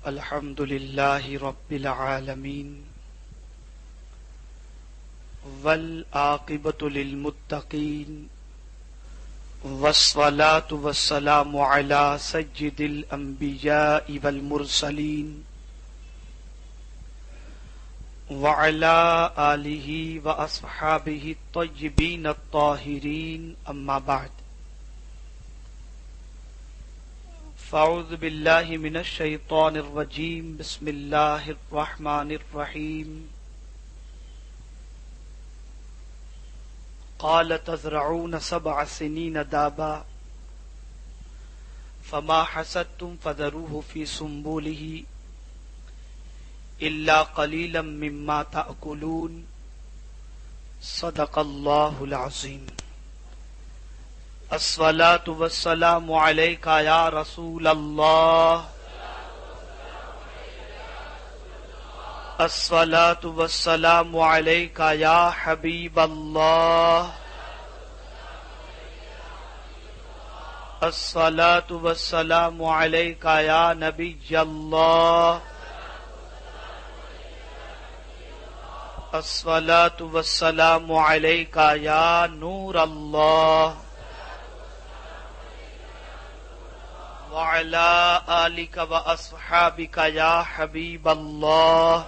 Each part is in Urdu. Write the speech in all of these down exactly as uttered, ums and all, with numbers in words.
الحمد لله رب العالمين والعاقبة للمتقين والصلاة والسلام على سيد الأنبياء والمرسلين وعلى آله وأصحابه الطيبين الطاهرين أما بعد فاعوذ بالله من الشيطان الرجيم بسم الله الرحمن الرحيم قال تزرعون سبع سنين دابا فما حصدتم فذروه في سنبله إلا قليلا مما تأكلون صدق الله العظيم. الصلاة والسلام عليك يا رسول الله الصلاة والسلام عليك يا حبيب الله الصلاة والسلام عليك يا نبي الله الصلاة والسلام عليك يا نور الله وعلى آلك وأصحابك يا حبيب الله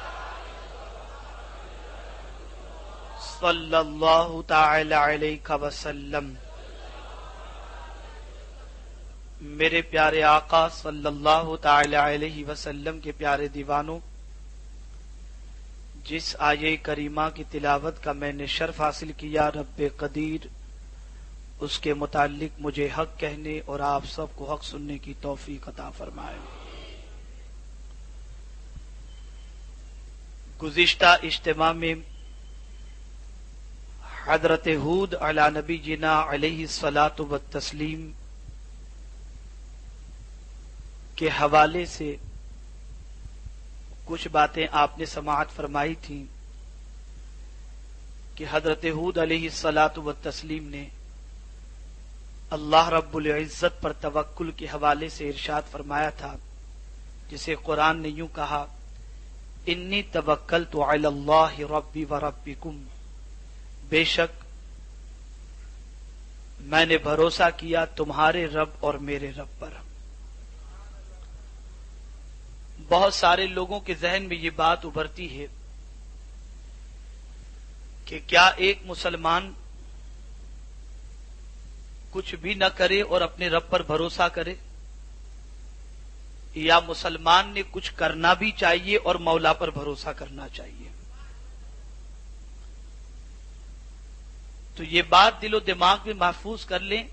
صلى الله تعالى عليك وسلم. میرے پیارے آقا صلی اللہ تعالی علیہ وسلم کے پیارے دیوانوں، جس آیے کریمہ کی تلاوت کا میں نے شرف حاصل کیا، رب قدیر اس کے متعلق مجھے حق کہنے اور آپ سب کو حق سننے کی توفیق عطا فرمائے. گزشتہ اجتماع میں حضرت ہود علی نبی جنا علیہ الصلاۃ والتسلیم کے حوالے سے کچھ باتیں آپ نے سماعت فرمائی تھیں کہ حضرت ہود علیہ الصلاۃ والتسلیم نے اللہ رب العزت پر توکل کے حوالے سے ارشاد فرمایا تھا، جسے قرآن نے یوں کہا، انی توکلت علی اللہ ربی و ربکم، بے شک میں نے بھروسہ کیا تمہارے رب اور میرے رب پر. بہت سارے لوگوں کے ذہن میں یہ بات ابھرتی ہے کہ کیا ایک مسلمان کچھ بھی نہ کرے اور اپنے رب پر بھروسہ کرے، یا مسلمان نے کچھ کرنا بھی چاہیے اور مولا پر بھروسہ کرنا چاہیے؟ تو یہ بات دل و دماغ میں محفوظ کر لیں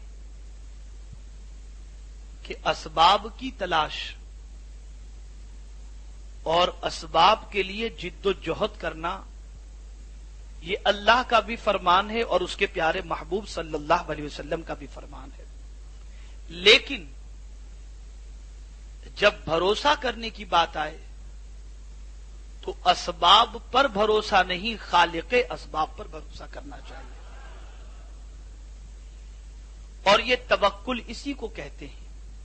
کہ اسباب کی تلاش اور اسباب کے لیے جد و جہد کرنا یہ اللہ کا بھی فرمان ہے اور اس کے پیارے محبوب صلی اللہ علیہ وسلم کا بھی فرمان ہے. لیکن جب بھروسہ کرنے کی بات آئے تو اسباب پر بھروسہ نہیں، خالق اسباب پر بھروسہ کرنا چاہیے. اور یہ توکل اسی کو کہتے ہیں.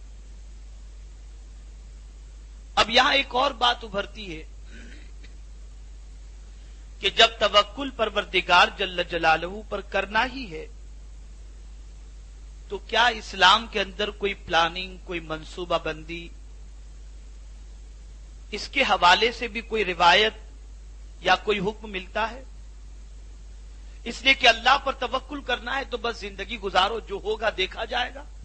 اب یہاں ایک اور بات ابھرتی ہے کہ جب توکل پروردگار جل جلالہ پر کرنا ہی ہے تو کیا اسلام کے اندر کوئی پلاننگ، کوئی منصوبہ بندی، اس کے حوالے سے بھی کوئی روایت یا کوئی حکم ملتا ہے؟ اس لیے کہ اللہ پر توکل کرنا ہے تو بس زندگی گزارو، جو ہوگا دیکھا جائے گا.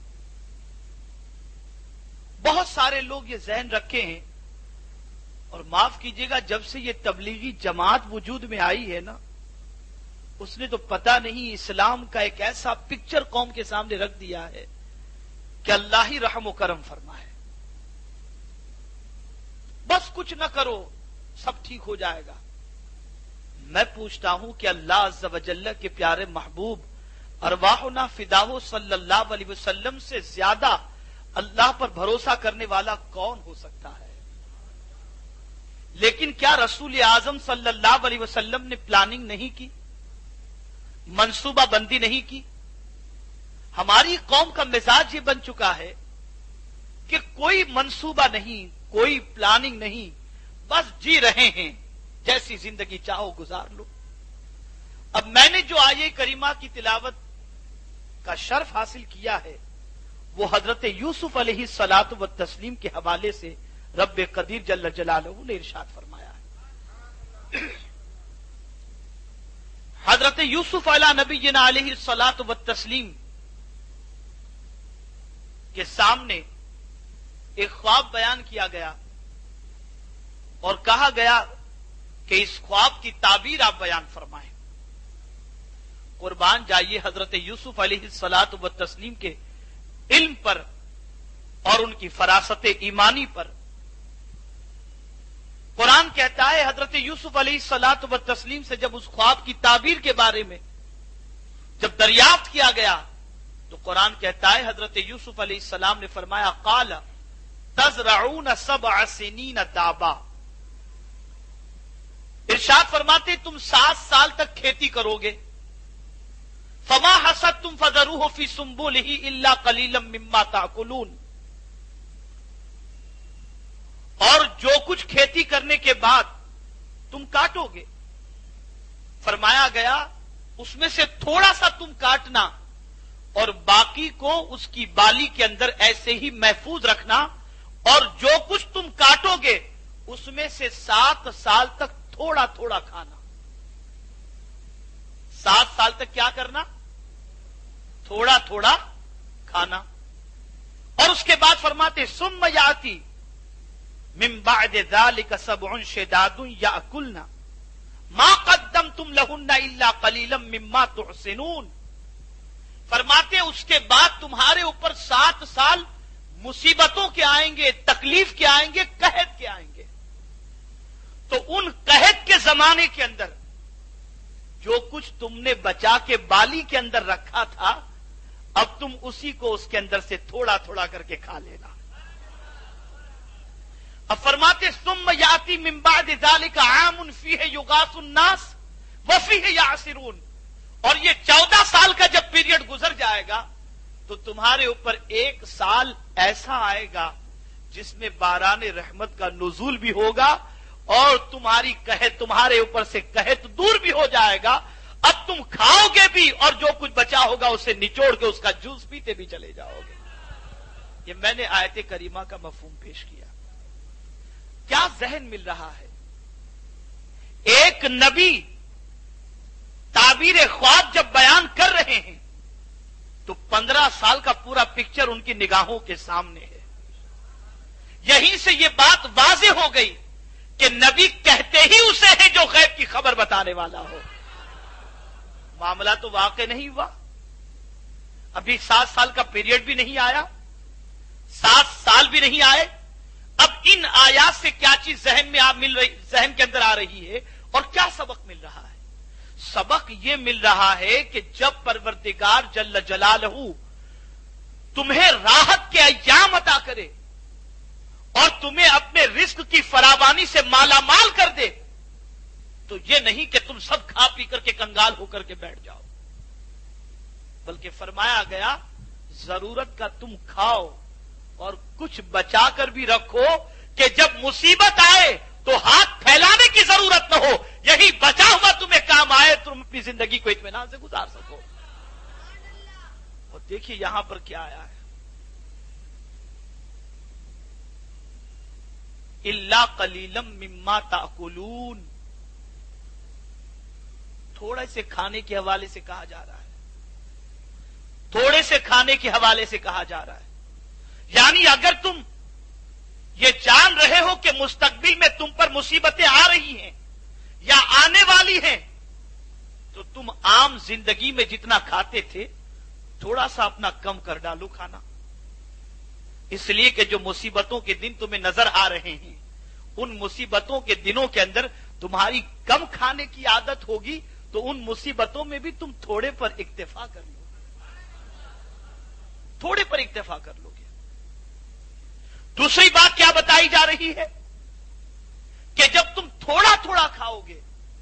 بہت سارے لوگ یہ ذہن رکھے ہیں، اور معاف کیجیے گا، جب سے یہ تبلیغی جماعت وجود میں آئی ہے نا، اس نے تو پتہ نہیں اسلام کا ایک ایسا پکچر قوم کے سامنے رکھ دیا ہے کہ اللہ ہی رحم و کرم فرمائے. بس کچھ نہ کرو، سب ٹھیک ہو جائے گا. میں پوچھتا ہوں کہ اللہ عز و جل کے پیارے محبوب ارواحنا فداہ صلی اللہ علیہ وسلم سے زیادہ اللہ پر بھروسہ کرنے والا کون ہو سکتا ہے؟ لیکن کیا رسول اعظم صلی اللہ علیہ وسلم نے پلاننگ نہیں کی، منصوبہ بندی نہیں کی؟ ہماری قوم کا مزاج یہ بن چکا ہے کہ کوئی منصوبہ نہیں، کوئی پلاننگ نہیں، بس جی رہے ہیں، جیسی زندگی چاہو گزار لو۔ اب میں نے جو آیہ کریمہ کی تلاوت کا شرف حاصل کیا ہے وہ حضرت یوسف علیہ الصلاۃ والتسلیم کے حوالے سے رب قدیر جل جلالہ نے ارشاد فرمایا ہے۔ حضرت یوسف علیہ نبینا علیہ الصلاۃ والتسلیم کے سامنے ایک خواب بیان کیا گیا اور کہا گیا کہ اس خواب کی تعبیر آپ بیان فرمائیں۔ قربان جائیے حضرت یوسف علیہ الصلاۃ والتسلیم کے علم پر اور ان کی فراست ایمانی پر۔ قرآن کہتا ہے حضرت یوسف علیہ الصلاۃ والتسلیم سے جب اس خواب کی تعبیر کے بارے میں جب دریافت کیا گیا تو قرآن کہتا ہے حضرت یوسف علیہ السلام نے فرمایا قال تزرعون سبع سنین دابا، ارشاد فرماتے تم سات سال تک کھیتی کرو گے، فما حصدتم فذروه فی سنبلہ الا قلیلا مما تاکلون، اور جو کچھ کھیتی کرنے کے بعد تم کاٹو گے، فرمایا گیا اس میں سے تھوڑا سا تم کاٹنا اور باقی کو اس کی بالی کے اندر ایسے ہی محفوظ رکھنا، اور جو کچھ تم کاٹو گے اس میں سے سات سال تک تھوڑا تھوڑا کھانا۔ سات سال تک کیا کرنا؟ تھوڑا تھوڑا کھانا۔ اور اس کے بعد فرماتے ثم یاتی من بعد ذلك سبع شداد یاکلن ما قدمتم لهن الا قلیلا مما تحسنون، فرماتے اس کے بعد تمہارے اوپر سات سال مصیبتوں کے آئیں گے، تکلیف کے آئیں گے، قحط کے آئیں گے۔ تو ان قحط کے زمانے کے اندر جو کچھ تم نے بچا کے بالی کے اندر رکھا تھا اب تم اسی کو اس کے اندر سے تھوڑا تھوڑا کر کے کھا لینا۔ اب فرماتے ثم یاتی من بعد ذلك عام فیہ یغاث الناس وفیہ یعصرون، اور یہ چودہ سال کا جب پیریڈ گزر جائے گا تو تمہارے اوپر ایک سال ایسا آئے گا جس میں باران رحمت کا نزول بھی ہوگا اور تمہاری قحط تمہارے اوپر سے قحط دور بھی ہو جائے گا۔ اب تم کھاؤ گے بھی اور جو کچھ بچا ہوگا اسے نچوڑ کے اس کا جوس پیتے بھی چلے جاؤ گے۔ یہ میں نے آیت کریمہ کا مفہوم پیش کیا۔ کیا ذہن مل رہا ہے؟ ایک نبی تعبیر خواب جب بیان کر رہے ہیں تو پندرہ سال کا پورا پکچر ان کی نگاہوں کے سامنے ہے۔ یہیں سے یہ بات واضح ہو گئی کہ نبی کہتے ہی اسے ہیں جو غیب کی خبر بتانے والا ہو۔ معاملہ تو واقع نہیں ہوا، ابھی سات سال کا پیریڈ بھی نہیں آیا، سات سال بھی نہیں آئے۔ اب ان آیات سے کیا چیز ذہن میں آپ مل رہی ذہن کے اندر آ رہی ہے اور کیا سبق مل رہا ہے؟ سبق یہ مل رہا ہے کہ جب پروردگار جل جلالہ تمہیں راحت کے ایام عطا کرے اور تمہیں اپنے رزق کی فراوانی سے مالا مال کر دے تو یہ نہیں کہ تم سب کھا پی کر کے کنگال ہو کر کے بیٹھ جاؤ، بلکہ فرمایا گیا ضرورت کا تم کھاؤ اور کچھ بچا کر بھی رکھو کہ جب مصیبت آئے تو ہاتھ پھیلانے کی ضرورت نہ ہو، یہی بچا ہوا تمہیں کام آئے، تم اپنی زندگی کو اطمینان سے گزار سکو۔ اور دیکھیے یہاں پر کیا آیا ہے، الا قلیلا مما تاکلون، تھوڑے سے کھانے کے حوالے سے کہا جا رہا ہے، تھوڑے سے کھانے کے حوالے سے کہا جا رہا ہے۔ یعنی اگر تم یہ جان رہے ہو کہ مستقبل میں تم پر مصیبتیں آ رہی ہیں یا آنے والی ہیں تو تم عام زندگی میں جتنا کھاتے تھے تھوڑا سا اپنا کم کر ڈالو کھانا، اس لیے کہ جو مصیبتوں کے دن تمہیں نظر آ رہے ہیں ان مصیبتوں کے دنوں کے اندر تمہاری کم کھانے کی عادت ہوگی تو ان مصیبتوں میں بھی تم تھوڑے پر اکتفا کر لو، تھوڑے پر اکتفا کر لو گے۔ دوسری بات کیا بتائی جا رہی ہے کہ جب تم تھوڑا تھوڑا کھاؤ گے،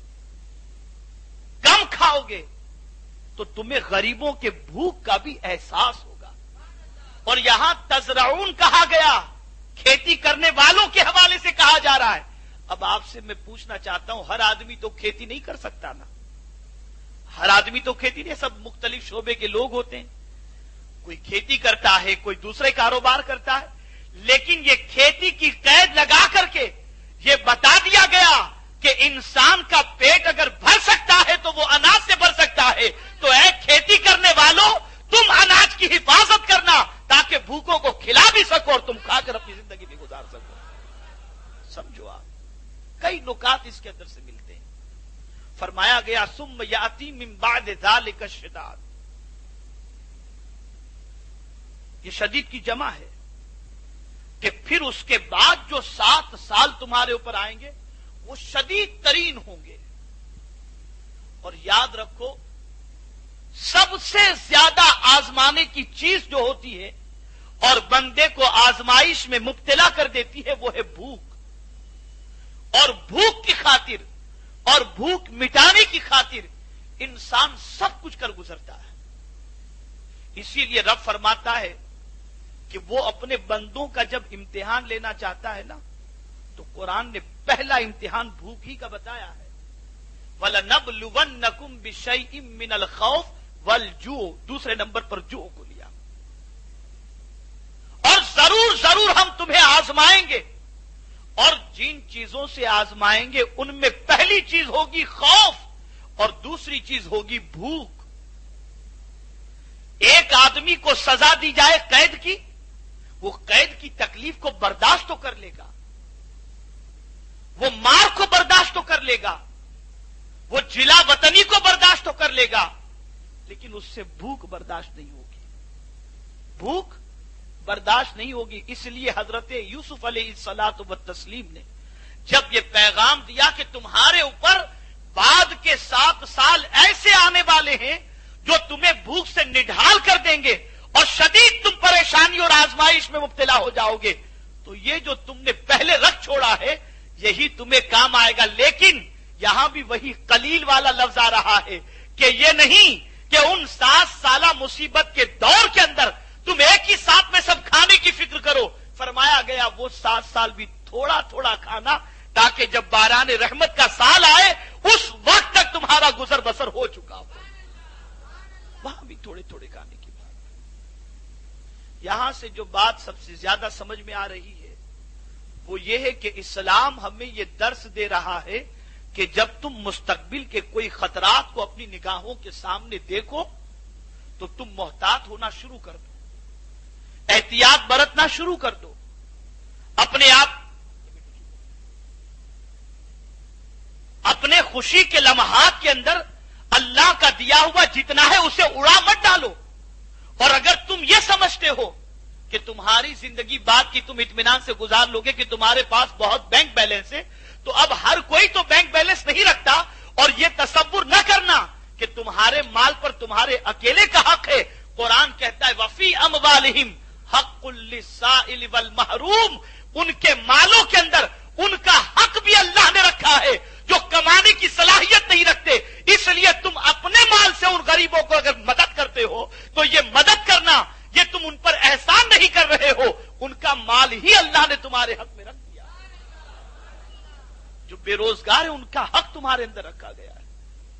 کم کھاؤ گے تو تمہیں غریبوں کے بھوک کا بھی احساس ہوگا۔ اور یہاں تزرعون کہا گیا، کھیتی کرنے والوں کے حوالے سے کہا جا رہا ہے۔ اب آپ سے میں پوچھنا چاہتا ہوں، ہر آدمی تو کھیتی نہیں کر سکتا نا، ہر آدمی تو کھیتی نہیں، سب مختلف شعبے کے لوگ ہوتے ہیں، کوئی کھیتی کرتا ہے، کوئی دوسرے کاروبار کرتا ہے، لیکن یہ کھیتی کی قید لگا کر کے یہ بتا دیا گیا کہ انسان کا پیٹ اگر بھر سکتا ہے تو وہ اناج سے بھر سکتا ہے، تو اے کھیتی کرنے والوں تم اناج کی حفاظت کرنا تاکہ بھوکوں کو کھلا بھی سکو اور تم کھا کر اپنی زندگی بھی گزار سکو۔ سمجھو آپ، کئی نکات اس کے اندر سے ملتے ہیں۔ فرمایا گیا ثم یاتی من بعد ذلک الشداد، یہ شدید کی جمع ہے کہ پھر اس کے بعد جو سات سال تمہارے اوپر آئیں گے وہ شدید ترین ہوں گے۔ اور یاد رکھو، سب سے زیادہ آزمانے کی چیز جو ہوتی ہے اور بندے کو آزمائش میں مبتلا کر دیتی ہے وہ ہے بھوک، اور بھوک کی خاطر اور بھوک مٹانے کی خاطر انسان سب کچھ کر گزرتا ہے۔ اسی لیے رب فرماتا ہے کہ وہ اپنے بندوں کا جب امتحان لینا چاہتا ہے نا تو قرآن نے پہلا امتحان بھوک ہی کا بتایا ہے۔ وَلَنَبْلُوَنَّكُمْ بِشَيْءٍ مِّنَ الْخَوْفِ وَالْجُوعِ، دوسرے نمبر پر جو کو لیا، اور ضرور ضرور ہم تمہیں آزمائیں گے، اور جن چیزوں سے آزمائیں گے ان میں پہلی چیز ہوگی خوف اور دوسری چیز ہوگی بھوک۔ ایک آدمی کو سزا دی جائے قید کی، وہ قید کی تکلیف کو برداشت تو کر لے گا، وہ مار کو برداشت تو کر لے گا، وہ جلا وطنی کو برداشت تو کر لے گا، لیکن اس سے بھوک برداشت نہیں ہوگی، بھوک برداشت نہیں ہوگی۔ اس لیے حضرت یوسف علیہ الصلوۃ والتسلیم نے جب یہ پیغام دیا کہ تمہارے اوپر بعد کے سات سال ایسے آنے والے ہیں جو تمہیں بھوک سے نڈھال کر دیں گے اور شدید تم پریشانی اور آزمائش میں مبتلا ہو جاؤ گے، تو یہ جو تم نے پہلے رکھ چھوڑا ہے یہی تمہیں کام آئے گا۔ لیکن یہاں بھی وہی قلیل والا لفظ آ رہا ہے کہ یہ نہیں کہ ان سات سالہ مصیبت کے دور کے اندر تم ایک ہی ساتھ میں سب کھانے کی فکر کرو۔ فرمایا گیا وہ سات سال بھی تھوڑا تھوڑا کھانا، تاکہ جب باران رحمت کا سال آئے اس وقت تک تمہارا گزر بسر ہو چکا ہو، وہاں بھی تھوڑے تھوڑے کھانے کی بات۔ یہاں سے جو بات سب سے زیادہ سمجھ میں آ رہی ہے وہ یہ ہے کہ اسلام ہمیں یہ درس دے رہا ہے کہ جب تم مستقبل کے کوئی خطرات کو اپنی نگاہوں کے سامنے دیکھو تو تم محتاط ہونا شروع کر دو، احتیاط برتنا شروع کر دو، اپنے آپ اپنے خوشی کے لمحات کے اندر اللہ کا دیا ہوا جتنا ہے اسے اڑا مت ڈالو۔ اور اگر تم یہ سمجھتے ہو کہ تمہاری زندگی بعد کی تم اطمینان سے گزار لوگے کہ تمہارے پاس بہت بینک بیلنس ہے، تو اب ہر کوئی تو بینک بیلنس نہیں رکھتا، اور یہ تصور نہ کرنا کہ تمہارے مال پر تمہارے اکیلے کا حق ہے۔ قرآن کہتا ہے وفی اموالہم حق للسائل والمحروم، ان کے مالوں کے اندر ان کا حق بھی اللہ نے رکھا ہے جو کمانے کی صلاحیت نہیں رکھتے۔ اس لیے تم اپنے مال سے ان غریبوں کو اگر مدد کرتے ہو تو یہ مدد کرنا، یہ تم ان پر احسان نہیں کر رہے ہو، ان کا مال ہی اللہ نے تمہارے حق میں رکھ دیا۔ جو بے روزگار ہے ان کا حق تمہارے اندر رکھا گیا ہے۔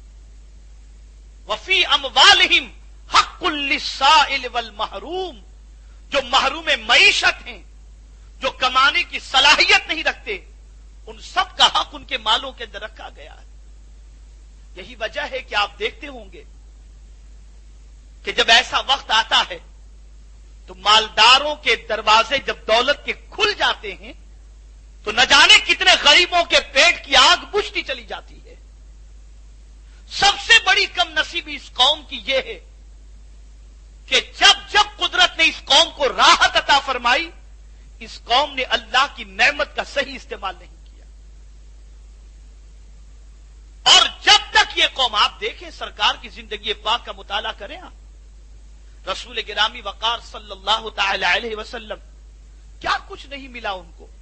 وفی اموالہم حق للسائل والمحروم، جو محروم معیشت ہیں، جو کمانے کی صلاحیت نہیں رکھتے، ان سب کا حق ان کے مالوں کے اندر رکھا گیا ہے۔ یہی وجہ ہے کہ آپ دیکھتے ہوں گے کہ جب ایسا وقت آتا ہے تو مالداروں کے دروازے جب دولت کے کھل جاتے ہیں تو نہ جانے کتنے غریبوں کے پیٹ کی آگ بجھتی چلی جاتی ہے۔ سب سے بڑی کم نصیبی اس قوم کی یہ ہے کہ جب جب قدرت نے اس قوم کو راحت عطا فرمائی، اس قوم نے اللہ کی نعمت کا صحیح استعمال نہیں کیا۔ اور جب تک یہ قوم، آپ دیکھیں سرکار کی زندگی پاک کا مطالعہ کریں آپ، رسول گرامی وقار صلی اللہ تعالی علیہ وسلم، کیا کچھ نہیں ملا ان کو،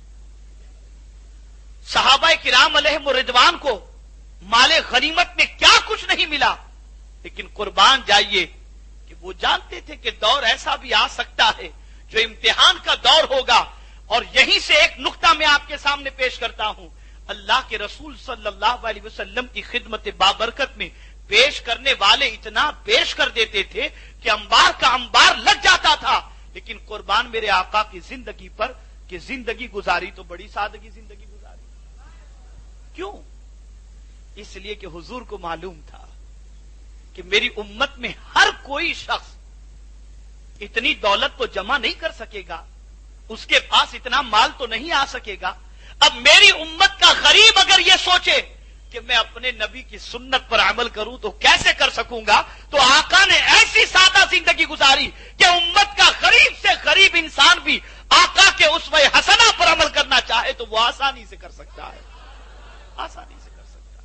صحابہ کرام علیہم رضوان کو مال غنیمت میں کیا کچھ نہیں ملا، لیکن قربان جائیے کہ وہ جانتے تھے کہ دور ایسا بھی آ سکتا ہے جو امتحان کا دور ہوگا. اور یہیں سے ایک نقطہ میں آپ کے سامنے پیش کرتا ہوں. اللہ کے رسول صلی اللہ علیہ وسلم کی خدمت بابرکت میں پیش کرنے والے اتنا پیش کر دیتے تھے کہ انبار کا انبار لگ جاتا تھا. لیکن قربان میرے آقا کی زندگی پر کہ زندگی گزاری تو بڑی سادگی زندگی گزاری. کیوں؟ اس لیے کہ حضور کو معلوم تھا کہ میری امت میں ہر کوئی شخص اتنی دولت تو جمع نہیں کر سکے گا, اس کے پاس اتنا مال تو نہیں آ سکے گا. اب میری امت کا غریب اگر یہ سوچے کہ میں اپنے نبی کی سنت پر عمل کروں تو کیسے کر سکوں گا؟ تو آقا نے ایسی سادہ زندگی گزاری کہ امت کا غریب سے غریب انسان بھی آقا کے اسوہ حسنہ پر عمل کرنا چاہے تو وہ آسانی سے کر سکتا ہے, آسانی سے کر سکتا ہے.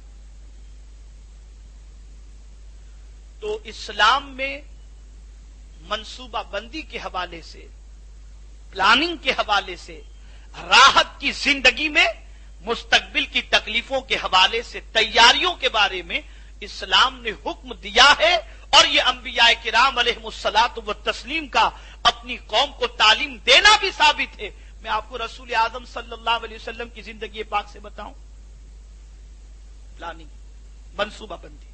تو اسلام میں منصوبہ بندی کے حوالے سے, پلاننگ کے حوالے سے, راحت کی زندگی میں مستقبل کی تکلیفوں کے حوالے سے تیاریوں کے بارے میں اسلام نے حکم دیا ہے. اور یہ انبیاء کرام علیہم الصلاۃ والتسلیم کا اپنی قوم کو تعلیم دینا بھی ثابت ہے. میں آپ کو رسول اعظم صلی اللہ علیہ وسلم کی زندگی پاک سے بتاؤں. پلاننگ, منصوبہ بندی.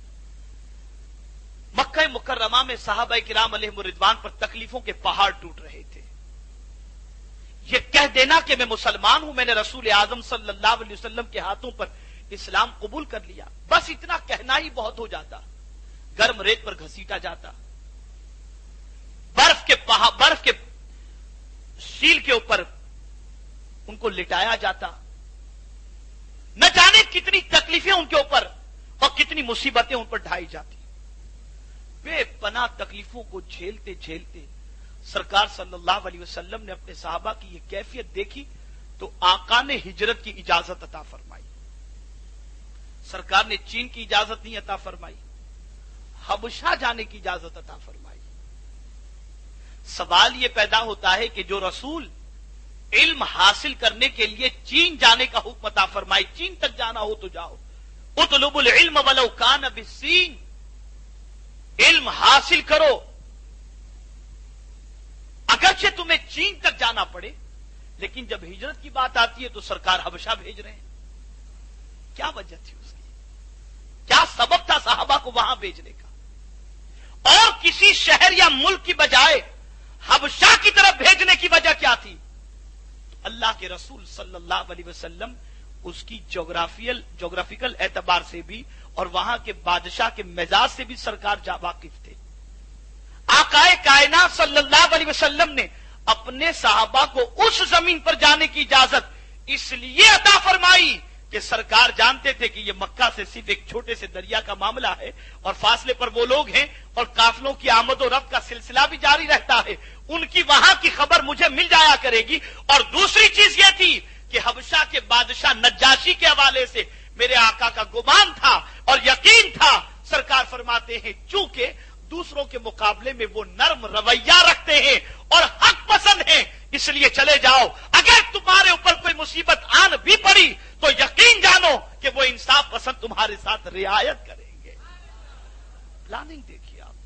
مکہ مکرمہ میں صحابہ کرام علیہم الرضوان پر تکلیفوں کے پہاڑ ٹوٹ رہے تھے. یہ کہہ دینا کہ میں مسلمان ہوں, میں نے رسول اعظم صلی اللہ علیہ وسلم کے ہاتھوں پر اسلام قبول کر لیا, بس اتنا کہنا ہی بہت ہو جاتا. گرم ریت پر گھسیٹا جاتا, برف کے پہاڑ, برف کے شیل کے اوپر ان کو لٹایا جاتا. نہ جانے کتنی تکلیفیں ان کے اوپر اور کتنی مصیبتیں ان پر ڈھائی جاتی. بے پناہ تکلیفوں کو جھیلتے جھیلتے سرکار صلی اللہ علیہ وسلم نے اپنے صحابہ کی یہ کیفیت دیکھی تو آقا نے ہجرت کی اجازت عطا فرمائی. سرکار نے چین کی اجازت نہیں عطا فرمائی, حبشہ جانے کی اجازت عطا فرمائی. سوال یہ پیدا ہوتا ہے کہ جو رسول علم حاصل کرنے کے لیے چین جانے کا حکم عطا فرمائی, چین تک جانا ہو تو جاؤ, اطلبوا العلم ولو کان بالصین, علم حاصل کرو اگرچہ تمہیں چین تک جانا پڑے. لیکن جب ہجرت کی بات آتی ہے تو سرکار حبشہ بھیج رہے ہیں. کیا وجہ تھی اس کی؟ کیا سبب تھا صحابہ کو وہاں بھیجنے کا؟ اور کسی شہر یا ملک کی بجائے حبشہ کی طرف بھیجنے کی وجہ کیا تھی؟ تو اللہ کے رسول صلی اللہ علیہ وسلم اس کی جغرافیل جغرافیکل اعتبار سے بھی اور وہاں کے بادشاہ کے مزاج سے بھی سرکار جا واقف تھے. آقائے کائنات صلی اللہ علیہ وسلم نے اپنے صحابہ کو اس زمین پر جانے کی اجازت اس لیے عطا فرمائی کہ سرکار جانتے تھے کہ یہ مکہ سے صرف ایک چھوٹے سے دریا کا معاملہ ہے اور فاصلے پر وہ لوگ ہیں اور قافلوں کی آمد و رفت کا سلسلہ بھی جاری رہتا ہے. ان کی وہاں کی خبر مجھے مل جایا کرے گی. اور دوسری چیز یہ تھی کہ حبشہ کے بادشاہ نجاشی کے حوالے سے میرے آقا کا گمان تھا اور یقین تھا. سرکار فرماتے ہیں چونکہ دوسروں کے مقابلے میں وہ نرم رویہ رکھتے ہیں اور حق پسند ہیں, اس لیے چلے جاؤ. اگر تمہارے اوپر کوئی مصیبت آن بھی پڑی تو یقین جانو کہ وہ انصاف پسند تمہارے ساتھ رعایت کریں گے. پلاننگ دیکھیے آپ.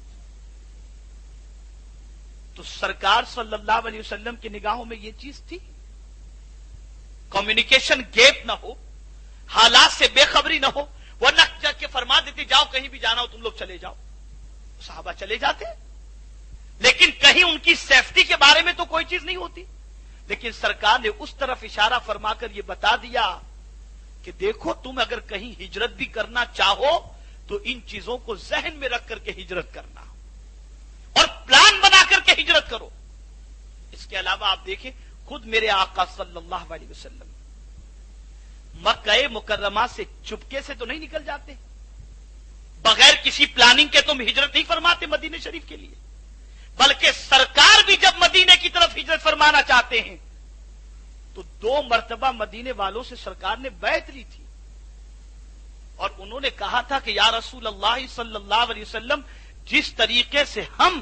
تو سرکار صلی اللہ علیہ وسلم کی نگاہوں میں یہ چیز تھی. کمیونیکیشن گیپ نہ ہو, حالات سے بے خبری نہ ہو, وہ نہ جا کے فرما دیتے جاؤ کہیں بھی جانا ہو تم لوگ چلے جاؤ. صحابہ چلے جاتے لیکن کہیں ان کی سیفٹی کے بارے میں تو کوئی چیز نہیں ہوتی. لیکن سرکار نے اس طرف اشارہ فرما کر یہ بتا دیا کہ دیکھو تم اگر کہیں ہجرت بھی کرنا چاہو تو ان چیزوں کو ذہن میں رکھ کر کے ہجرت کرنا اور پلان بنا کر کے ہجرت کرو. اس کے علاوہ آپ دیکھیں خود میرے آقا صلی اللہ علیہ وسلم مکہ مکرمہ سے چپکے سے تو نہیں نکل جاتے, بغیر کسی پلاننگ کے تم ہجرت نہیں فرماتے مدینے شریف کے لیے. بلکہ سرکار بھی جب مدینے کی طرف ہجرت فرمانا چاہتے ہیں تو دو مرتبہ مدینے والوں سے سرکار نے بیعت لی تھی اور انہوں نے کہا تھا کہ یا رسول اللہ صلی اللہ علیہ وسلم جس طریقے سے ہم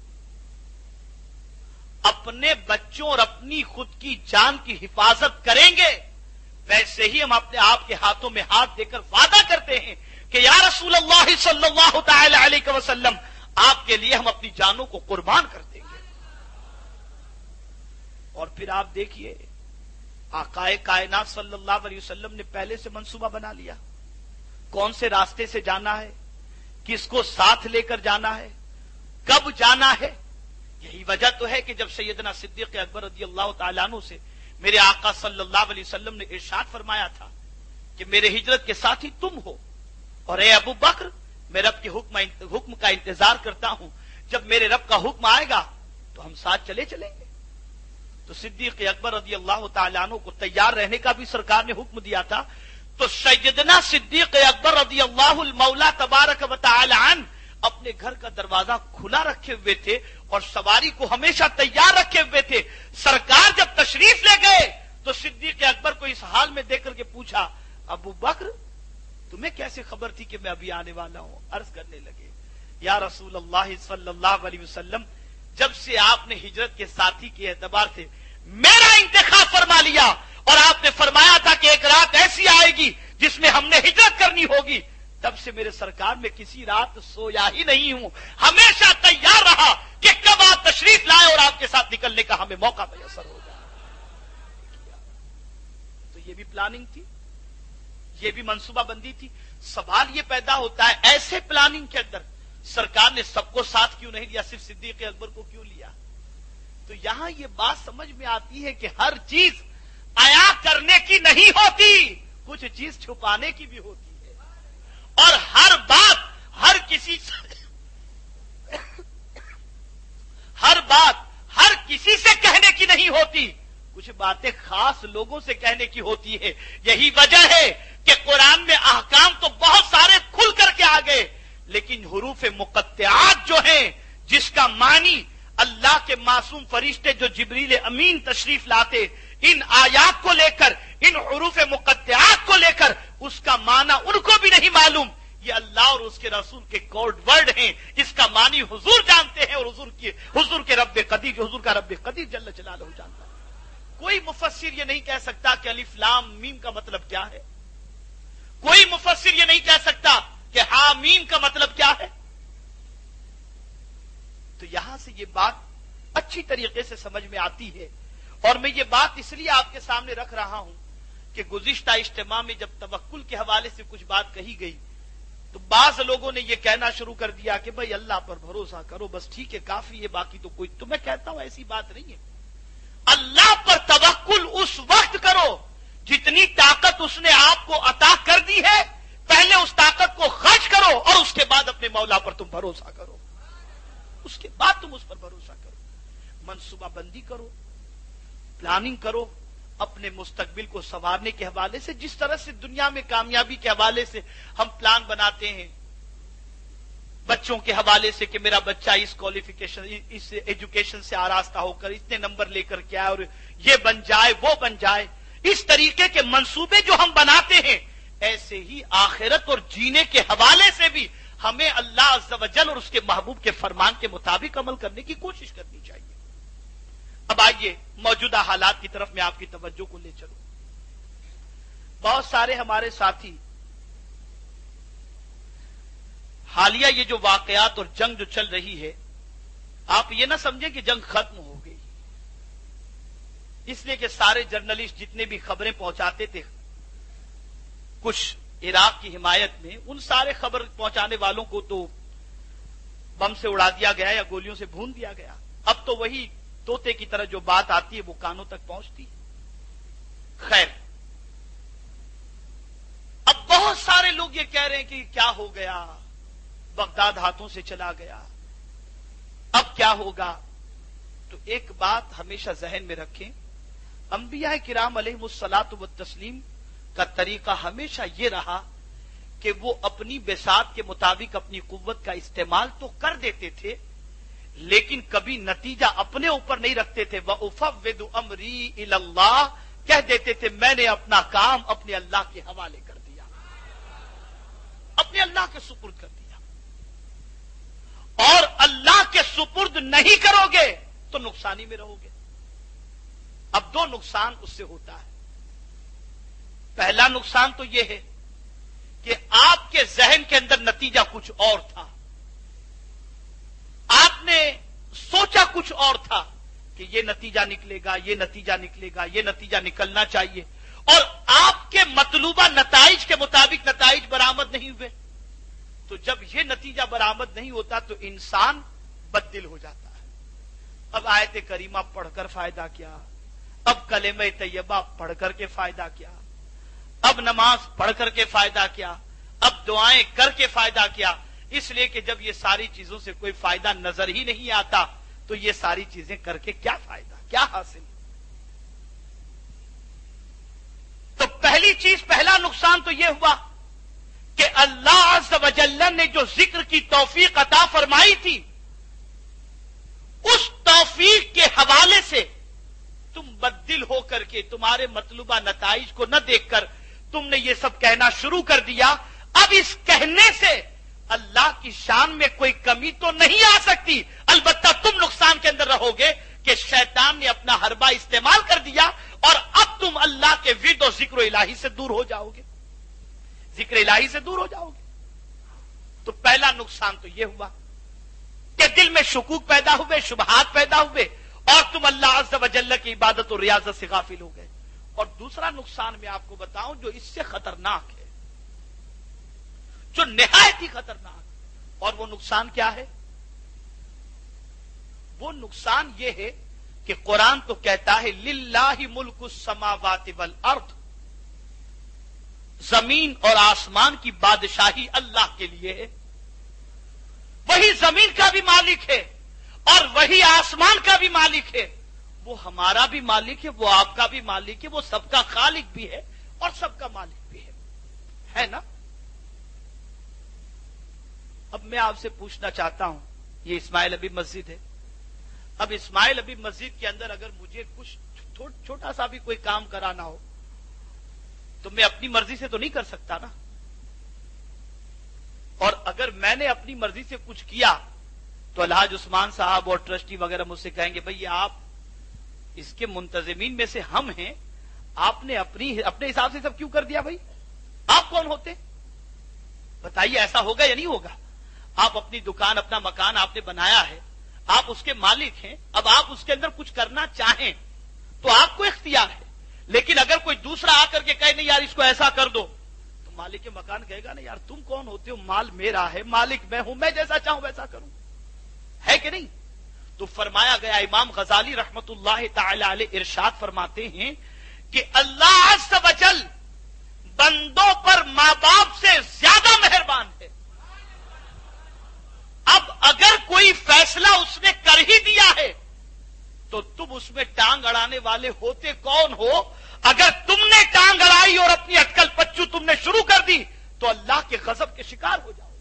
اپنے بچوں اور اپنی خود کی جان کی حفاظت کریں گے ویسے ہی ہم اپنے آپ کے ہاتھوں میں ہاتھ دے کر وعدہ کرتے ہیں کہ یا رسول اللہ صلی اللہ تعالی علیہ وسلم آپ کے لیے ہم اپنی جانوں کو قربان کر دیں گے. اور پھر آپ دیکھیے آقائے کائنات صلی اللہ علیہ وسلم نے پہلے سے منصوبہ بنا لیا، کون سے راستے سے جانا ہے، کس کو ساتھ لے کر جانا ہے، کب جانا ہے۔ یہی وجہ تو ہے کہ جب سیدنا صدیق اکبر رضی اللہ تعالیٰ عنہ سے میرے آقا صلی اللہ علیہ وسلم نے ارشاد فرمایا تھا کہ میرے ہجرت کے ساتھی تم ہو، اور اے ابو بکر میں رب کے حکم حکم کا انتظار کرتا ہوں، جب میرے رب کا حکم آئے گا تو ہم ساتھ چلے چلیں گے۔ تو صدیق اکبر رضی اللہ تعالیٰ عنہ کو تیار رہنے کا بھی سرکار نے حکم دیا تھا، تو سیدنا صدیق اکبر رضی اللہ المولا تبارک و تعالی عنہ اپنے گھر کا دروازہ کھلا رکھے ہوئے تھے اور سواری کو ہمیشہ تیار رکھے ہوئے تھے۔ سرکار جب تشریف لے گئے تو صدیق اکبر کو اس حال میں دیکھ کر کے پوچھا، ابو بکر تمہیں کیسے خبر تھی کہ میں ابھی آنے والا ہوں؟ عرض کرنے لگے، یا رسول اللہ صلی اللہ علیہ وسلم، جب سے آپ نے ہجرت کے ساتھی کے اعتبار سے میرا انتخاب فرما لیا اور آپ نے فرمایا تھا کہ ایک رات ایسی آئے گی جس میں ہم نے ہجرت کرنی ہوگی، تب سے میرے سرکار میں کسی رات سویا ہی نہیں ہوں، ہمیشہ تیار رہا کہ کب آپ تشریف لائے اور آپ کے ساتھ نکلنے کا ہمیں موقع میسر ہو جائے۔ تو یہ بھی پلاننگ تھی، یہ بھی منصوبہ بندی تھی۔ سوال یہ پیدا ہوتا ہے ایسے پلاننگ کے اندر سرکار نے سب کو ساتھ کیوں نہیں لیا، صرف صدیق اکبر کو کیوں لیا؟ تو یہاں یہ بات سمجھ میں آتی ہے کہ ہر چیز عیا کرنے کی نہیں ہوتی، کچھ چیز چھپانے کی بھی ہوتی ہے، اور ہر بات ہر کسی ہر بات ہر کسی سے کہنے کی نہیں ہوتی، کچھ باتیں خاص لوگوں سے کہنے کی ہوتی ہے۔ یہی وجہ ہے کہ قرآن میں احکام تو بہت سارے کھل کر کے آ گئے، لیکن حروف مقطعات جو ہیں جس کا معنی اللہ کے معصوم فرشتے جو جبریل امین تشریف لاتے ان آیات کو لے کر، ان حروف مقطعات کو لے کر، اس کا معنی ان کو بھی نہیں معلوم، یہ اللہ اور اس کے رسول کے کوڈ ورڈ ہیں، اس کا معنی حضور جانتے ہیں، اور حضور کی حضور کے رب قدیر حضور کا رب قدیر جل جلالہ جانتا ہے۔ کوئی مفسر یہ نہیں کہہ سکتا کہ الف لام میم کا مطلب کیا ہے، کوئی مفسر یہ نہیں کہہ سکتا کہ ہا میم کا مطلب کیا ہے۔ تو یہاں سے یہ بات اچھی طریقے سے سمجھ میں آتی ہے، اور میں یہ بات اس لیے آپ کے سامنے رکھ رہا ہوں کہ گزشتہ اجتماع میں جب توکل کے حوالے سے کچھ بات کہی گئی تو بعض لوگوں نے یہ کہنا شروع کر دیا کہ بھائی اللہ پر بھروسہ کرو، بس ٹھیک ہے کافی ہے، باقی تو کوئی۔ تو میں کہتا ہوں ایسی بات نہیں ہے، اللہ پر توکل اس وقت کرو جتنی طاقت اس نے آپ کو عطا کر دی ہے، پہلے اس طاقت کو خرچ کرو اور اس کے بعد اپنے مولا پر تم بھروسہ کرو، اس کے بعد تم اس پر بھروسہ کرو، منصوبہ بندی کرو، پلاننگ کرو، اپنے مستقبل کو سنوارنے کے حوالے سے، جس طرح سے دنیا میں کامیابی کے حوالے سے ہم پلان بناتے ہیں، بچوں کے حوالے سے کہ میرا بچہ اس کوالیفیکیشن اس ایجوکیشن سے آراستہ ہو کر اتنے نمبر لے کر کے آئے اور یہ بن جائے وہ بن جائے، اس طریقے کے منصوبے جو ہم بناتے ہیں، ایسے ہی آخرت اور جینے کے حوالے سے بھی ہمیں اللہ عز و جل اور اس کے محبوب کے فرمان کے مطابق عمل کرنے کی کوشش کرنی چاہیے۔ اب آئیے موجودہ حالات کی طرف میں آپ کی توجہ کو لے چلوں۔ بہت سارے ہمارے ساتھی حالیہ یہ جو واقعات اور جنگ جو چل رہی ہے، آپ یہ نہ سمجھیں کہ جنگ ختم ہو گئی، اس لیے کہ سارے جرنلسٹ جتنے بھی خبریں پہنچاتے تھے کچھ عراق کی حمایت میں، ان سارے خبر پہنچانے والوں کو تو بم سے اڑا دیا گیا یا گولیوں سے بھون دیا گیا۔ اب تو وہی طوطے کی طرح جو بات آتی ہے وہ کانوں تک پہنچتی ہے۔ خیر، اب بہت سارے لوگ یہ کہہ رہے ہیں کہ کیا ہو گیا، بغداد ہاتھوں سے چلا گیا، اب کیا ہوگا؟ تو ایک بات ہمیشہ ذہن میں رکھیں، انبیاء کرام علیہم الصلاۃ والتسلیم کا طریقہ ہمیشہ یہ رہا کہ وہ اپنی بساط کے مطابق اپنی قوت کا استعمال تو کر دیتے تھے، لیکن کبھی نتیجہ اپنے اوپر نہیں رکھتے تھے۔ وَأُفَوِّضُ أَمْرِي إِلَى اللَّهِ، کہہ دیتے تھے میں نے اپنا کام اپنے اللہ کے حوالے کر دیا، اپنے اللہ کے سپرد کر دیا۔ اور اللہ کے سپرد نہیں کرو گے تو نقصانی میں رہو گے۔ اب دو نقصان اس سے ہوتا ہے۔ پہلا نقصان تو یہ ہے کہ آپ کے ذہن کے اندر نتیجہ کچھ اور تھا، آپ نے سوچا کچھ اور تھا کہ یہ نتیجہ نکلے گا، یہ نتیجہ نکلے گا، یہ نتیجہ نکلنا چاہیے، اور آپ کے مطلوبہ نتائج کے مطابق نتائج برآمد نہیں ہوئے، تو جب یہ نتیجہ برآمد نہیں ہوتا تو انسان بددل ہو جاتا ہے۔ اب آیت کریمہ پڑھ کر فائدہ کیا، اب کلمہ طیبہ پڑھ کر کے فائدہ کیا، اب نماز پڑھ کر کے فائدہ کیا، اب دعائیں کر کے فائدہ کیا، اس لیے کہ جب یہ ساری چیزوں سے کوئی فائدہ نظر ہی نہیں آتا تو یہ ساری چیزیں کر کے کیا فائدہ، کیا حاصل؟ تو پہلی چیز، پہلا نقصان تو یہ ہوا کہ اللہ عز و جل نے جو ذکر کی توفیق عطا فرمائی تھی، اس توفیق کے حوالے سے تم بددل ہو کر کے تمہارے مطلوبہ نتائج کو نہ دیکھ کر تم نے یہ سب کہنا شروع کر دیا۔ اب اس کہنے سے اللہ کی شان میں کوئی کمی تو نہیں آ سکتی، البتہ تم نقصان کے اندر رہو گے کہ شیطان نے اپنا حربہ استعمال کر دیا اور اب تم اللہ کے ورد و ذکر الہی سے دور ہو جاؤ گے، ذکر الہی سے دور ہو جاؤ گے۔ تو پہلا نقصان تو یہ ہوا کہ دل میں شکوک پیدا ہوئے، شبہات پیدا ہوئے، اور تم اللہ عز و جل کی عبادت اور ریاضت سے غافل ہو گئے۔ اور دوسرا نقصان میں آپ کو بتاؤں جو اس سے خطرناک ہے، جو نہایت ہی خطرناک، اور وہ نقصان کیا ہے؟ وہ نقصان یہ ہے کہ قرآن تو کہتا ہے للہ ملک السماوات والارض، زمین اور آسمان کی بادشاہی اللہ کے لیے ہے، وہی زمین کا بھی مالک ہے اور وہی آسمان کا بھی مالک ہے، وہ ہمارا بھی مالک ہے، وہ آپ کا بھی مالک ہے، وہ سب کا خالق بھی ہے اور سب کا مالک بھی ہے، ہے نا؟ اب میں آپ سے پوچھنا چاہتا ہوں، یہ اسماعیل ابھی مسجد ہے، اب اسماعیل ابھی مسجد کے اندر اگر مجھے کچھ چھوٹا سا بھی کوئی کام کرانا ہو تو میں اپنی مرضی سے تو نہیں کر سکتا نا، اور اگر میں نے اپنی مرضی سے کچھ کیا تو الحاج عثمان صاحب اور ٹرسٹی وغیرہ مجھ سے کہیں گے بھئی آپ اس کے منتظمین میں سے ہم ہیں، آپ نے اپنی اپنے حساب سے سب کیوں کر دیا؟ بھائی آپ کون ہوتے؟ بتائیے، ایسا ہوگا یا نہیں ہوگا؟ آپ اپنی دکان، اپنا مکان آپ نے بنایا ہے، آپ اس کے مالک ہیں، اب آپ اس کے اندر کچھ کرنا چاہیں تو آپ کو اختیار ہے، لیکن اگر کوئی دوسرا آ کر کے کہے نہیں یار اس کو ایسا کر دو تو مالک کے مکان کہے گا نا یار تم کون ہوتے ہو، مال میرا ہے، مالک میں ہوں، میں جیسا چاہوں ویسا کروں، ہے کہ نہیں؟ تو فرمایا گیا، امام غزالی رحمت اللہ تعالی علیہ ارشاد فرماتے ہیں کہ اللہ عز و جل بندوں پر ماں باپ سے زیادہ مہربان ہے۔ اب اگر کوئی فیصلہ اس نے کر ہی دیا ہے تو تم اس میں ٹانگ اڑانے والے ہوتے کون ہو؟ اگر تم نے ٹانگ اڑائی اور اپنی اٹکل پچو تم نے شروع کر دی تو اللہ کے غضب کے شکار ہو جاؤ،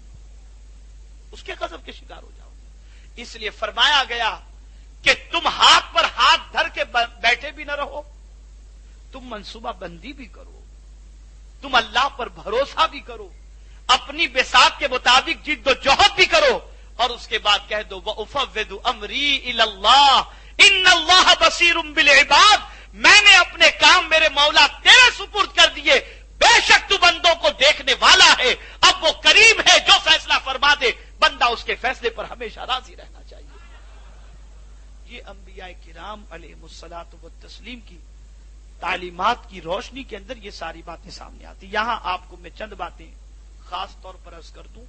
اس کے غضب کے شکار ہو جاؤ۔ اس لیے فرمایا گیا کہ تم ہاتھ پر ہاتھ دھر کے بیٹھے بھی نہ رہو، تم منصوبہ بندی بھی کرو، تم اللہ پر بھروسہ بھی کرو، اپنی بساط کے مطابق جد و جہد بھی کرو، اور اس کے بعد کہہ دو وَأُفَوِّضُ أَمْرِي إِلَى اللَّهِ إِنَّ اللَّهَ بَصِيرٌ بِالْعِبَادِ، میں نے اپنے کام میرے مولا تیرے سپرد کر دیے، بے شک تو بندوں کو دیکھنے والا ہے، اب وہ کریم ہے جو فیصلہ فرما دے، بندہ اس کے فیصلے پر ہمیشہ راضی رہنا چاہیے۔ یہ انبیاء کرام علیہم الصلاۃ والتسلیم کی تعلیمات کی روشنی کے اندر یہ ساری باتیں سامنے آتی۔ یہاں آپ کو میں چند باتیں خاص طور پر عرض کر دوں،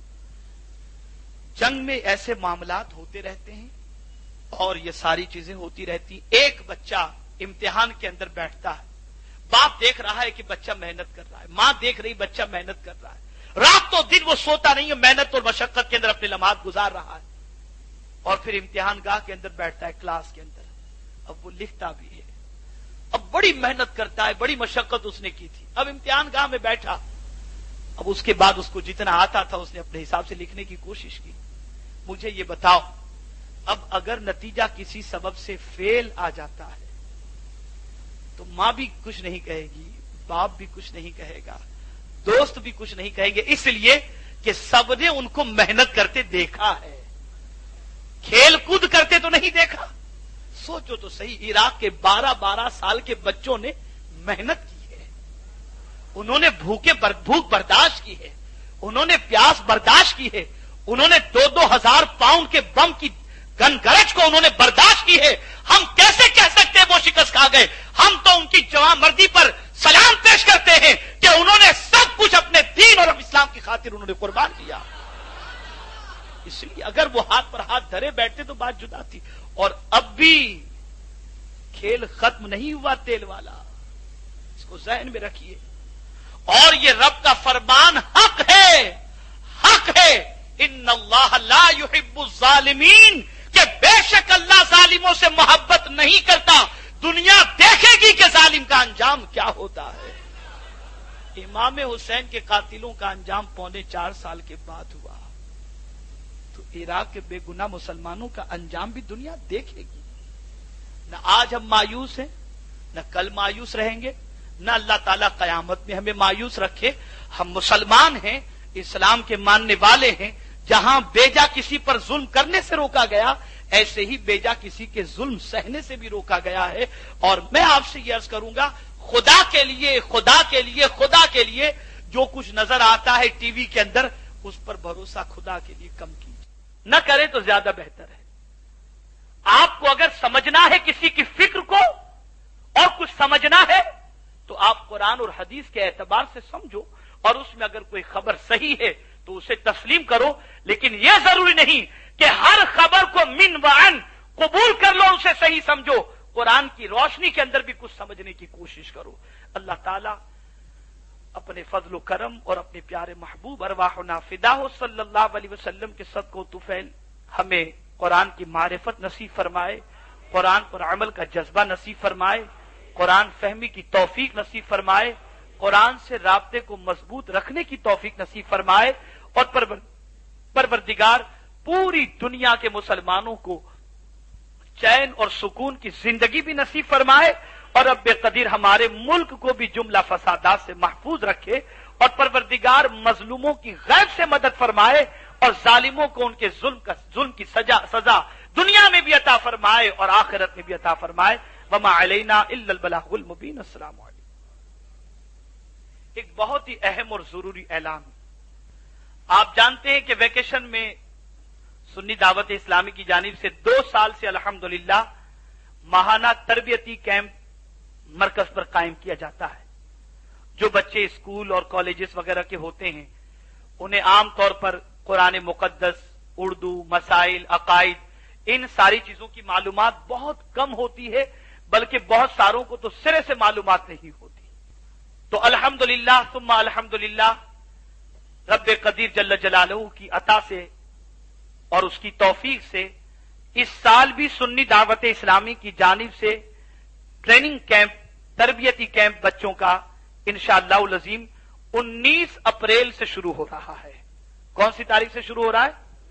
جنگ میں ایسے معاملات ہوتے رہتے ہیں اور یہ ساری چیزیں ہوتی رہتی۔ ایک بچہ امتحان کے اندر بیٹھتا ہے، باپ دیکھ رہا ہے کہ بچہ محنت کر رہا ہے، ماں دیکھ رہی بچہ محنت کر رہا ہے، رات تو دن وہ سوتا نہیں ہے، محنت اور مشقت کے اندر اپنے لمحات گزار رہا ہے، اور پھر امتحان گاہ کے اندر بیٹھتا ہے، کلاس کے اندر، اب وہ لکھتا بھی ہے، اب بڑی محنت کرتا ہے، بڑی مشقت اس نے کی تھی، اب امتحان گاہ میں بیٹھا، اب اس کے بعد اس کو جتنا آتا تھا اس نے اپنے حساب سے لکھنے کی کوشش کی۔ مجھے یہ بتاؤ، اب اگر نتیجہ کسی سبب سے فیل آ جاتا ہے تو ماں بھی کچھ نہیں کہے گی، باپ بھی کچھ نہیں کہے گا، دوست بھی کچھ نہیں کہیں گے، اس لیے کہ سب نے ان کو محنت کرتے دیکھا ہے، کھیل کود کرتے تو نہیں دیکھا۔ سوچو تو صحیح، عراق کے بارہ بارہ سال کے بچوں نے محنت کی ہے، انہوں نے بھوکے بر... بھوک برداشت کی ہے، انہوں نے پیاس برداشت کی ہے، انہوں نے دو دو ہزار پاؤنڈ کے بم کی गनगरज को उन्होंने बर्दाश्त की है। हम कैसे कह सकते हैं वो शिकस्त खा गए? हम तो उनकी जवां मर्दी पर सलाम पेश करते हैं कि उन्होंने सब कुछ अपने दीन और इस्लाम की खातिर उन्होंने कुर्बान किया। इसलिए अगर वो हाथ पर हाथ धरे बैठते तो बात जुदा थी। और अब भी खेल खत्म नहीं हुआ तेल वाला, इसको ज़हन में रखिए। और ये रब का फरमान हक है, हक है, इन्नल्लाह ला युहिब्बुज़ ज़ालिमीन, कि बेशक अल्लाह जालिमों से मोहब्बत नहीं करता। दुनिया देखेगी कि जालिम का अंजाम क्या होता है। इमाम हुसैन के कातिलों का अंजाम पौने चार साल के बाद हुआ, तो इराक के बेगुनाह मुसलमानों का अंजाम भी दुनिया देखेगी। न आज हम मायूस हैं, न कल मायूस रहेंगे, न अल्लाह ताला कयामत में हमें मायूस रखे। हम मुसलमान हैं, इस्लाम के मानने वाले हैं। जहां बेजा किसी पर जुल्म करने से रोका गया, ऐसे ही बेजा किसी के जुल्म सहने से भी रोका गया है। और मैं आपसे ये अर्ज करूंगा, खुदा के लिए, खुदा के लिए, खुदा के लिए जो कुछ नजर आता है टीवी के अंदर, उस पर भरोसा खुदा के लिए कम कीजिए, न करें तो ज्यादा बेहतर है। आपको अगर समझना है किसी की फिक्र को और कुछ समझना है, तो आप कुरान और हदीस के एतबार से समझो, और उसमें अगर कोई खबर सही है तो उसे तस्लीम करो। लेकिन यह जरूरी नहीं कि हर खबर को मिन व अन कबूल कर लो, उसे सही समझो। कुरान की रोशनी के अंदर भी कुछ समझने की कोशिश करो। अल्लाह ताला अपने फजल करम और अपने प्यारे महबूब अरवाहुना फिदाहो सल्लल्लाहु अलैहि वसल्लम के सदको तुफैल हमें कुरान की मारिफत नसीब फरमाए, कुरान पर अमल का जज्बा नसीब फरमाए, कुरान फहमी की तौफीक नसीब फरमाए, कुरान से राब्ते को मजबूत रखने की तौफीक नसीब फरमाए, और परवर, परवरदिगार पूरी दुनिया के मुसलमानों को चैन और सुकून की जिंदगी भी नसीब फरमाए, और रब्बे कदीर हमारे मुल्क को भी जुमला फसादात से महफूज रखे, और परवरदिगार मजलूमों की गैब से मदद फरमाए, और जालिमों को उनके जुल्म का जुल्म की सजा सजा दुनिया में भी अता फरमाए और आखिरत में भी अता फरमाए। वमा अलैना इल्लल बलागुल मुबीन। अस्सलाम वालेकुम। एक बहुत ही अहम और जरूरी ऐलान। आप जानते हैं कि वेकेशन में सुन्नी दावत इस्लामी की जानिब से दो साल से अल्हम्दुलिल्लाह माहाना तरबियती कैंप मरकज पर कायम किया जाता है। जो बच्चे स्कूल और कॉलेजेस वगैरह के होते हैं, उन्हें आमतौर पर कुरान मुकद्दस, उर्दू, मसाइल, अकाइद, इन सारी चीजों की मालूमात बहुत कम होती है, बल्कि बहुत सारों को तो सिरे से मालूमात नहीं होती। तो अल्हम्दुलिल्लाह सुम्मा अल्हम्दुलिल्लाह रब्बे कदीर जल्ल जलालहू की अता से और उसकी तौफीक से इस साल भी सुन्नी दावत इस्लामी की जानिब से ट्रेनिंग कैंप, तरबियती कैंप बच्चों का इंशाअल्लाह अज़ीम उन्नीस अप्रैल से शुरू हो रहा है। कौन सी तारीख से शुरू हो रहा है?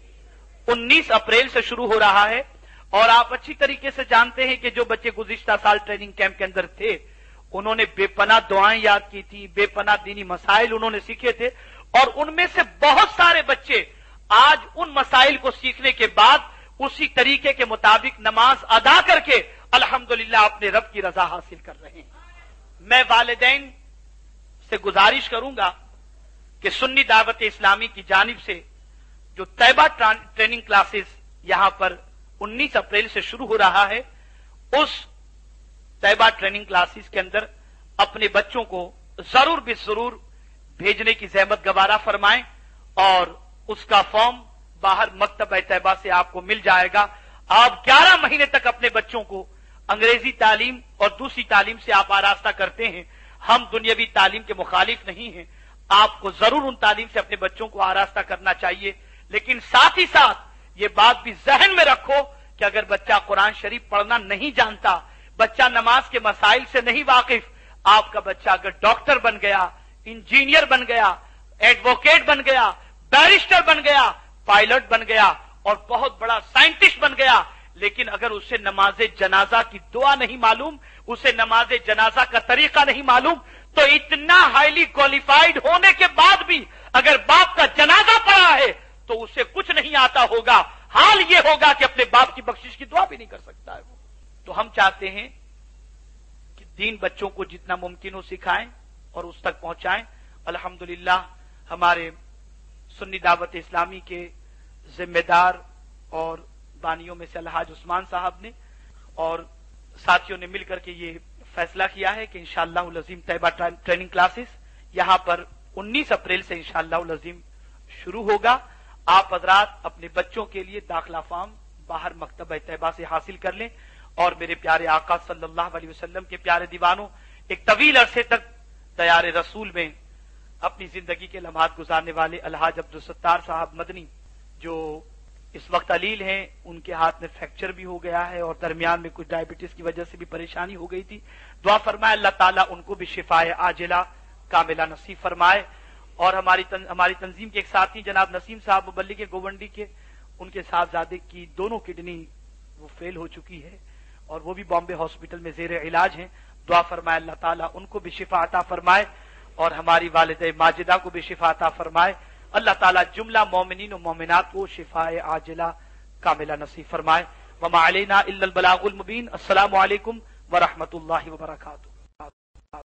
उन्नीस अप्रैल से शुरू हो रहा है। और आप अच्छी तरीके से जानते हैं कि जो बच्चे गुज़िश्ता साल ट्रेनिंग कैंप के अंदर थे, उन्होंने बेपनाह दुआएं याद की थी, बेपनाह दीनी मसाइल उन्होंने सीखे थे, और उनमें से बहुत सारे बच्चे आज उन मसाइल को सीखने के बाद उसी तरीके के मुताबिक नमाज अदा करके अल्हम्दुलिल्लाह अपने रब की रजा हासिल कर रहे हैं। मैं वालिदैन से गुजारिश करूंगा कि सुन्नी दावत इस्लामी की जानिब से जो तैबा ट्रेनिंग क्लासेस यहां पर उन्नीस अप्रैल से शुरू हो रहा है, उस तैबा ट्रेनिंग क्लासेस के अंदर अपने बच्चों को जरूर भी जरूर भेजने की जहमत गवारा फरमाएं, और उसका फॉर्म बाहर मकतब तैबा से आपको मिल जाएगा। आप ग्यारह महीने तक अपने बच्चों को अंग्रेजी तालीम और दूसरी तालीम से आप आरास्ता करते हैं। हम दुनियावी तालीम के मुखालिफ नहीं हैं, आपको जरूर उन तालीम से अपने बच्चों को आरास्ता करना चाहिए। लेकिन साथ ही साथ ये बात भी जहन में रखो कि अगर बच्चा कुरान शरीफ पढ़ना नहीं जानता, बच्चा नमाज के मसाइल से नहीं वाकिफ, आपका बच्चा अगर डॉक्टर बन गया, इंजीनियर बन गया, एडवोकेट बन गया, बैरिस्टर बन गया, पायलट बन गया और बहुत बड़ा साइंटिस्ट बन गया, लेकिन अगर उसे नमाज जनाजा की दुआ नहीं मालूम, उसे नमाज जनाजा का तरीका नहीं मालूम, तो इतना हाईली क्वालिफाइड होने के बाद भी अगर बाप का जनाजा पड़ा है तो उसे कुछ नहीं आता होगा। हाल ये होगा कि अपने बाप की बख्शिश की दुआ भी नहीं कर सकता है वो। तो हम चाहते हैं कि दीन बच्चों को जितना मुमकिन हो सिखाएं और उस तक पहुंचाएं। अल्हम्दुलिल्लाह हमारे सुन्नी दावत इस्लामी के जिम्मेदार और بانیوں میں سے الحاج عثمان صاحب نے اور ساتھیوں نے مل کر کے یہ فیصلہ کیا ہے کہ انشاءاللہ العظیم طیبہ ٹریننگ کلاسز یہاں پر انیس اپریل سے انشاءاللہ العظیم شروع ہوگا. آپ حضرات اپنے بچوں کے لیے داخلہ فارم باہر مکتبہ طیبہ سے حاصل کر لیں. اور میرے پیارے آقا صلی اللہ علیہ وسلم کے پیارے دیوانوں، ایک طویل عرصے تک دیار رسول میں اپنی زندگی کے لمحات گزارنے والے الحاج عبدالستار صاحب مدنی جو اس وقت علیل ہیں، ان کے ہاتھ میں فریکچر بھی ہو گیا ہے اور درمیان میں کچھ ڈائبٹیز کی وجہ سے بھی پریشانی ہو گئی تھی. دعا فرمائے اللہ تعالیٰ ان کو بھی شفائے عاجلہ کاملہ نصیب فرمائے. اور ہماری تن, ہماری تنظیم کے ایک ساتھی جناب نسیم صاحب مبلغ گوونڈی کے، ان کے صاحبزادے کی دونوں کڈنی وہ فیل ہو چکی ہے اور وہ بھی بامبے ہاسپٹل میں زیر علاج ہیں. دعا فرمائے اللہ تعالیٰ ان کو بھی شفا عطا فرمائے اور ہماری والدہ ماجدہ کو بھی شفا عطا فرمائے. اللہ تعالیٰ جملہ مومنین و مومنات کو شفائے عاجلہ کاملہ نصیب فرمائے. وما علینا الا البلاغ المبین. السلام علیکم ورحمۃ اللہ وبرکاتہ.